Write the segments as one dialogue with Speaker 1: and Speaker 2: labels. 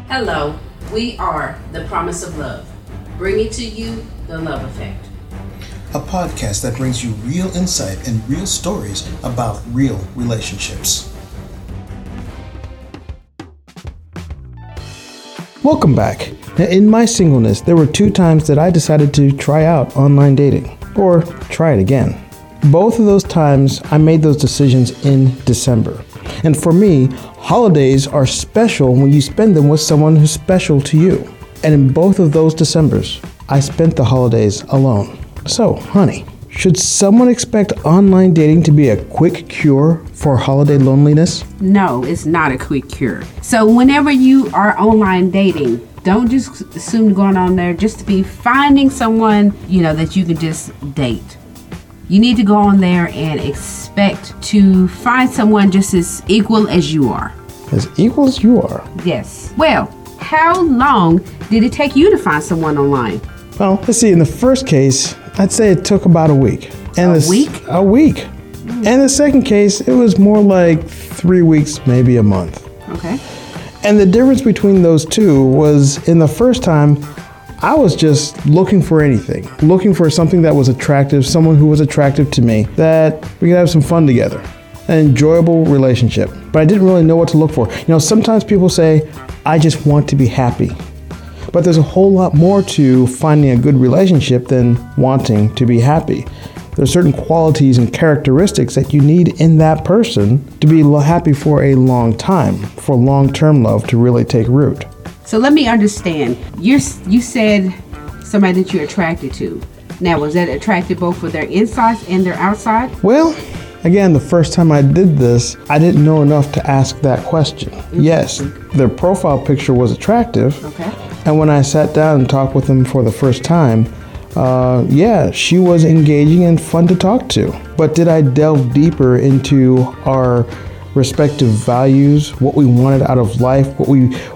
Speaker 1: Hello, we are The Promise of Love, bringing to you The Love Effect.
Speaker 2: A podcast that brings you real insight and real stories about real relationships.
Speaker 3: Welcome back. Now, in my singleness, there were 2 times that I decided to try out online dating, or try it again. Both of those times, I made those decisions in December. And for me, holidays are special when you spend them with someone who's special to you. And in both of those Decembers, I spent the holidays alone. So, honey, should someone expect online dating to be a quick cure for holiday loneliness?
Speaker 1: No, it's not a quick cure. So whenever you are online dating, don't just assume going on there just to be finding someone, that you can just date. You need to go on there and expect to find someone just as equal as you are.
Speaker 3: As equal as you are?
Speaker 1: Yes. Well, how long did it take you to find someone online?
Speaker 3: Well, let's see. In the first case, I'd say it took about a week. And
Speaker 1: A week?
Speaker 3: A week. And the second case, it was more like 3 weeks, maybe a month.
Speaker 1: Okay.
Speaker 3: And the difference between those two was in the first time, I was just looking for anything, looking for something that was attractive, someone who was attractive to me, that we could have some fun together, an enjoyable relationship. But I didn't really know what to look for. Sometimes people say, I just want to be happy. But there's a whole lot more to finding a good relationship than wanting to be happy. There are certain qualities and characteristics that you need in that person to be happy for a long time, for long-term love to really take root.
Speaker 1: So let me understand. You said somebody that you're attracted to. Now, was that attracted both for their insides and their outside?
Speaker 3: Well, again, the first time I did this, I didn't know enough to ask that question. Yes, their profile picture was attractive.
Speaker 1: Okay.
Speaker 3: And when I sat down and talked with them for the first time, she was engaging and fun to talk to. But did I delve deeper into our respective values, what we wanted out of life, what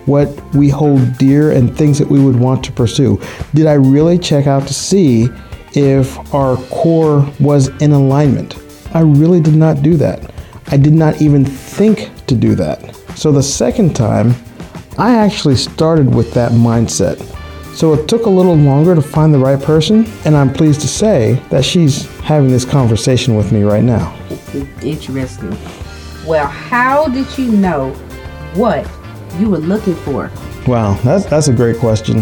Speaker 3: we hold dear, and things that we would want to pursue? Did I really check out to see if our core was in alignment? I really did not do that. I did not even think to do that. So the second time, I actually started with that mindset. So it took a little longer to find the right person, and I'm pleased to say that she's having this conversation with me right now.
Speaker 1: Interesting. Well, how did you know what you were looking for?
Speaker 3: Wow, that's a great question.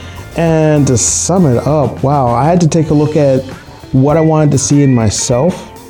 Speaker 3: And to sum it up, I had to take a look at what I wanted to see in myself.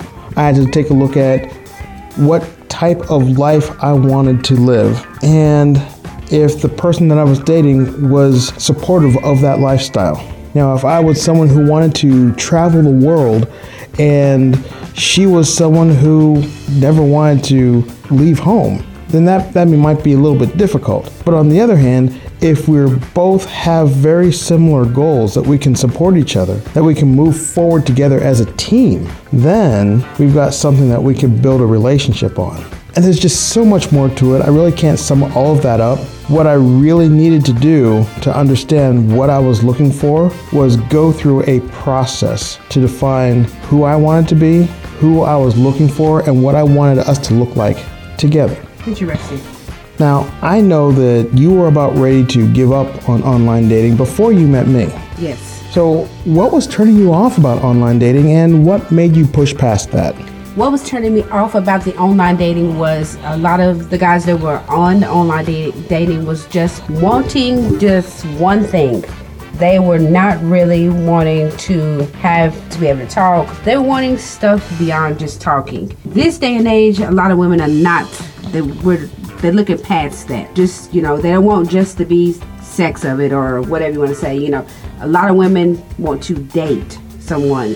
Speaker 3: I had to take a look at what type of life I wanted to live, and if the person that I was dating was supportive of that lifestyle. Now, if I was someone who wanted to travel the world and she was someone who never wanted to leave home, then that might be a little bit difficult. But on the other hand, if we both have very similar goals, that we can support each other, that we can move forward together as a team, then we've got something that we can build a relationship on. And there's just so much more to it. I really can't sum all of that up. What I really needed to do to understand what I was looking for was go through a process to define who I wanted to be, who I was looking for, and what I wanted us to look like together.
Speaker 1: Interesting.
Speaker 3: Now, I know that you were about ready to give up on online dating before you met me.
Speaker 1: Yes.
Speaker 3: So what was turning you off about online dating, and what made you push past that?
Speaker 1: What was turning me off about the online dating was a lot of the guys that were on the online dating was just wanting just one thing. They were not really wanting to be able to talk. They were wanting stuff beyond just talking. This day and age, a lot of women are not. They're looking past that. Just, they don't want just to be sex of it or whatever you want to say. A lot of women want to date someone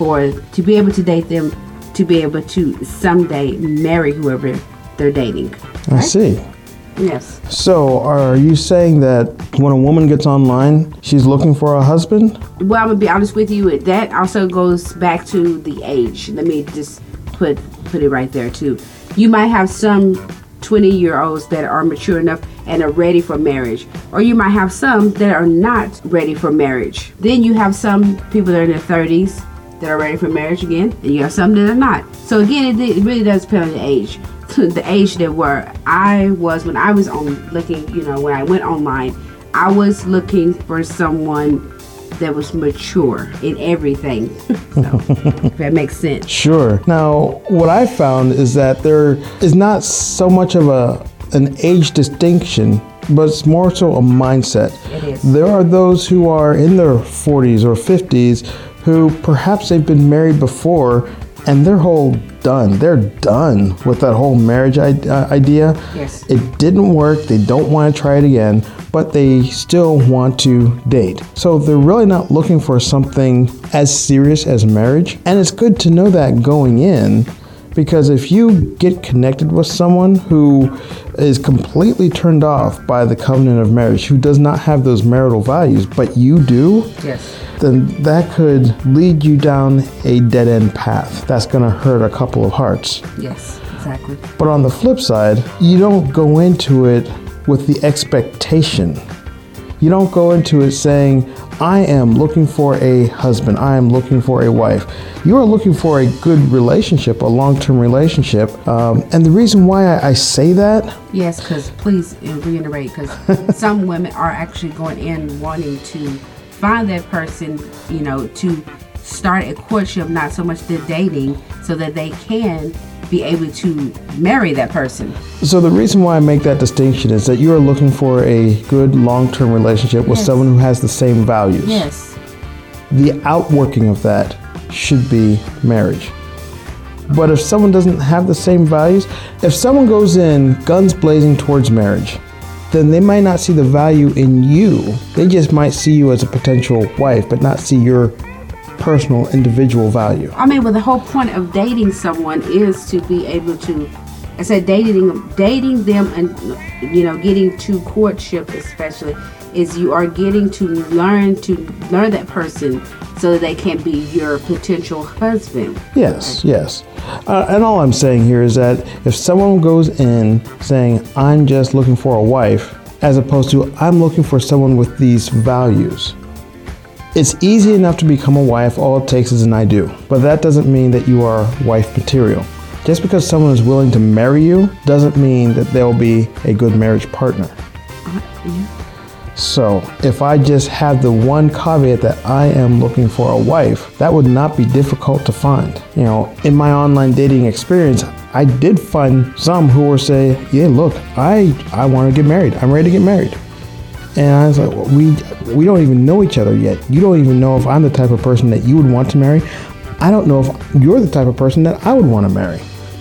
Speaker 1: to be able to date them, to be able to someday marry whoever they're dating.
Speaker 3: Right? I see.
Speaker 1: Yes.
Speaker 3: So are you saying that when a woman gets online, she's looking for a husband?
Speaker 1: Well, I'm going to be honest with you. That also goes back to the age. Let me just put it right there too. You might have some 20-year-olds that are mature enough and are ready for marriage. Or you might have some that are not ready for marriage. Then you have some people that are in their 30s that are ready for marriage again, and you have some that are not. So again, it really does depend on the age. the age that where I was when I was on looking, when I went online, I was looking for someone that was mature in everything. So, if that makes sense.
Speaker 3: Sure. Now, what I found is that there is not so much of an age distinction, but it's more so a mindset.
Speaker 1: It is.
Speaker 3: There are those who are in their 40s or 50s who perhaps they've been married before and they're done. They're done with that whole marriage idea.
Speaker 1: Yes.
Speaker 3: It didn't work. They don't want to try it again, but they still want to date. So they're really not looking for something as serious as marriage. And it's good to know that going in, because if you get connected with someone who is completely turned off by the covenant of marriage, who does not have those marital values, but you do,
Speaker 1: Yes.
Speaker 3: then that could lead you down a dead-end path. That's going to hurt a couple of hearts.
Speaker 1: Yes, exactly.
Speaker 3: But on the flip side, you don't go into it with the expectation. You don't go into it saying, I am looking for a husband, I am looking for a wife. You are looking for a good relationship, a long-term relationship. And the reason why I say that,
Speaker 1: Yes, because please reiterate, because some women are actually going in wanting to find that person, to start a courtship, not so much the dating, so that they can be able to marry that person.
Speaker 3: so the reason why I make that distinction is that you are looking for a good long-term relationship with
Speaker 1: Yes.
Speaker 3: someone who has the same values.
Speaker 1: Yes.
Speaker 3: The outworking of that should be marriage. But if someone doesn't have the same values, if someone goes in guns blazing towards marriage, then they might not see the value in you. They just might see you as a potential wife, but not see your personal individual value.
Speaker 1: I mean, well, the whole point of dating someone is to be able to, I said dating them and, getting to courtship especially, is you are getting to learn that person so that they can be your potential husband.
Speaker 3: Yes, yes. And all I'm saying here is that if someone goes in saying, I'm just looking for a wife, as opposed to, I'm looking for someone with these values, it's easy enough to become a wife. All it takes is an I do. But that doesn't mean that you are wife material. Just because someone is willing to marry you doesn't mean that they'll be a good marriage partner.
Speaker 1: Yeah.
Speaker 3: So if I just had the one caveat that I am looking for a wife, that would not be difficult to find. In my online dating experience, I did find some who were saying, yeah, look, I want to get married. I'm ready to get married. And I was like, well, we don't even know each other yet. You don't even know if I'm the type of person that you would want to marry. I don't know if you're the type of person that I would want to marry.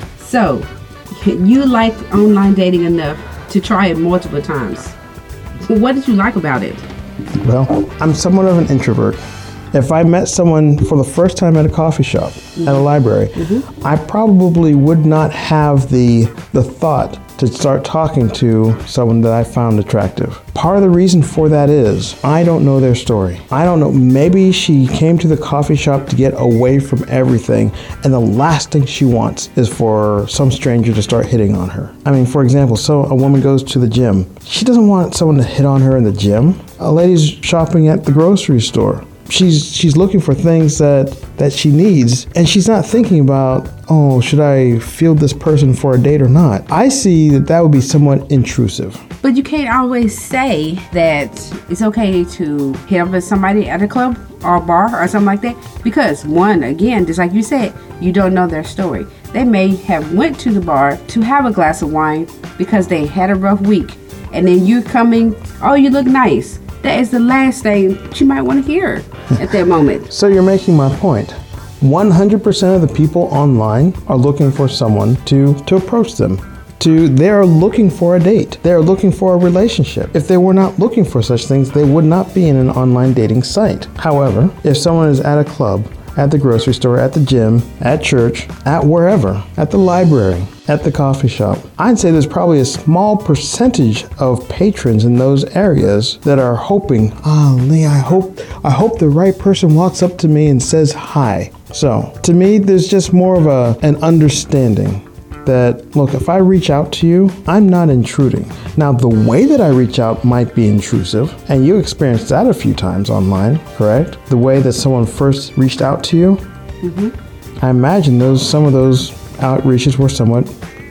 Speaker 1: So, you like online dating enough to try it multiple times. What did you like about it?
Speaker 3: Well, I'm somewhat of an introvert. If I met someone for the first time at a coffee shop, at a library, I probably would not have the thought to start talking to someone that I found attractive. Part of the reason for that is I don't know their story. I don't know. Maybe she came to the coffee shop to get away from everything, and the last thing she wants is for some stranger to start hitting on her. I mean, for example, so a woman goes to the gym. She doesn't want someone to hit on her in the gym. A lady's shopping at the grocery store. She's looking for things that she needs, and she's not thinking about, oh, should I field this person for a date or not? I see that would be somewhat intrusive.
Speaker 1: But you can't always say that it's okay to hit up with somebody at a club or a bar or something like that, because one, again, just like you said, you don't know their story. They may have went to the bar to have a glass of wine because they had a rough week, and then you coming, oh, you look nice. That is the last thing you might want to hear at that moment.
Speaker 3: So you're making my point. 100% of the people online are looking for someone to approach them. They are looking for a date. They are looking for a relationship. If they were not looking for such things, they would not be in an online dating site. However, if someone is at a club, at the grocery store, at the gym, at church, at wherever, at the library, at the coffee shop, I'd say there's probably a small percentage of patrons in those areas that are hoping, Lee, I hope the right person walks up to me and says hi. So to me, there's just more of an understanding that, look, if I reach out to you, I'm not intruding. Now, the way that I reach out might be intrusive, and you experienced that a few times online, correct? The way that someone first reached out to you, I imagine some of those outreaches were somewhat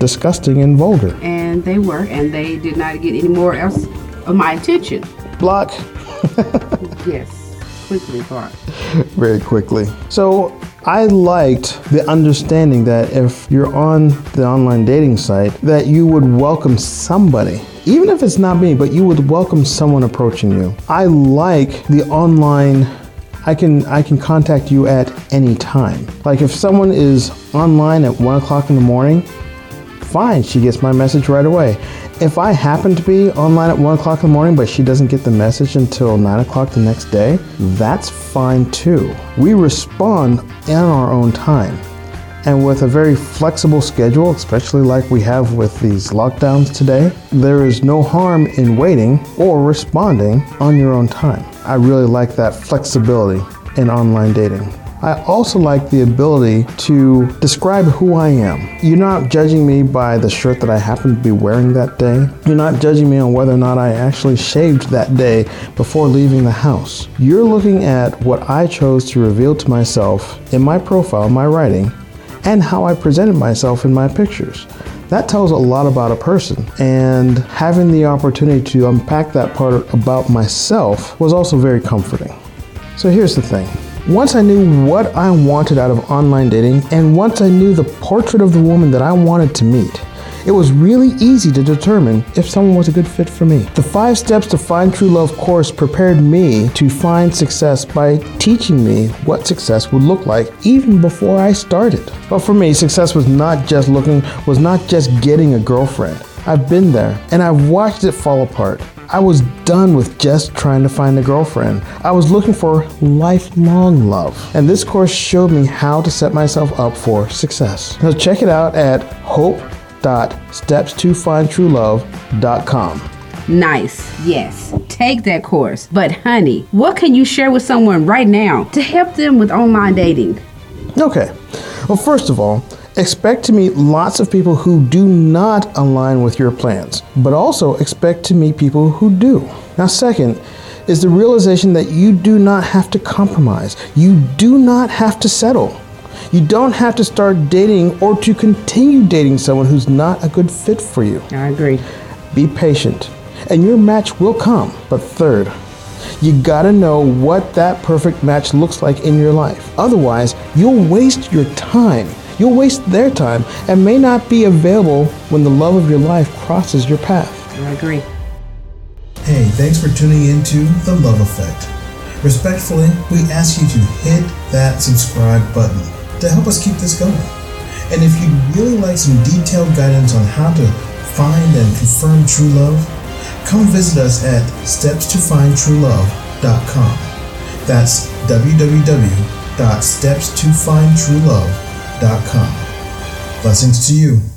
Speaker 3: disgusting and vulgar.
Speaker 1: And they were, and they did not get any more else of my attention.
Speaker 3: Block.
Speaker 1: Yes, quickly block.
Speaker 3: Very quickly. So I liked the understanding that if you're on the online dating site, that you would welcome somebody. Even if it's not me, but you would welcome someone approaching you. I like the online, I can contact you at any time. Like if someone is online at 1 o'clock in the morning, fine, she gets my message right away. If I happen to be online at 1 o'clock in the morning, but she doesn't get the message until 9 o'clock the next day, that's fine too. We respond in our own time. And with a very flexible schedule, especially like we have with these lockdowns today, there is no harm in waiting or responding on your own time. I really like that flexibility in online dating. I also like the ability to describe who I am. You're not judging me by the shirt that I happen to be wearing that day. You're not judging me on whether or not I actually shaved that day before leaving the house. You're looking at what I chose to reveal to myself in my profile, my writing, and how I presented myself in my pictures. That tells a lot about a person, and having the opportunity to unpack that part about myself was also very comforting. So here's the thing. Once I knew what I wanted out of online dating, and once I knew the portrait of the woman that I wanted to meet, it was really easy to determine if someone was a good fit for me. The 5 Steps to Find True Love course prepared me to find success by teaching me what success would look like even before I started. But for me, success was not just getting a girlfriend. I've been there and I've watched it fall apart. I was done with just trying to find a girlfriend. I was looking for lifelong love. And this course showed me how to set myself up for success. So check it out at hope.stepstofindtruelove.com.
Speaker 1: Nice, yes. Take that course. But honey, what can you share with someone right now to help them with online dating?
Speaker 3: Okay. Well, first of all, expect to meet lots of people who do not align with your plans, but also expect to meet people who do. Now, second is the realization that you do not have to compromise. You do not have to settle. You don't have to start dating or to continue dating someone who's not a good fit for you.
Speaker 1: I agree.
Speaker 3: Be patient, and your match will come. But third, you gotta know what that perfect match looks like in your life. Otherwise, you'll waste your time. You'll waste their time and may not be available when the love of your life crosses your path.
Speaker 1: I agree.
Speaker 2: Hey, thanks for tuning into The Love Effect. Respectfully, we ask you to hit that subscribe button to help us keep this going. And if you'd really like some detailed guidance on how to find and confirm true love, come visit us at stepstofindtruelove.com. That's www.stepstofindtruelove.com. Blessings to you.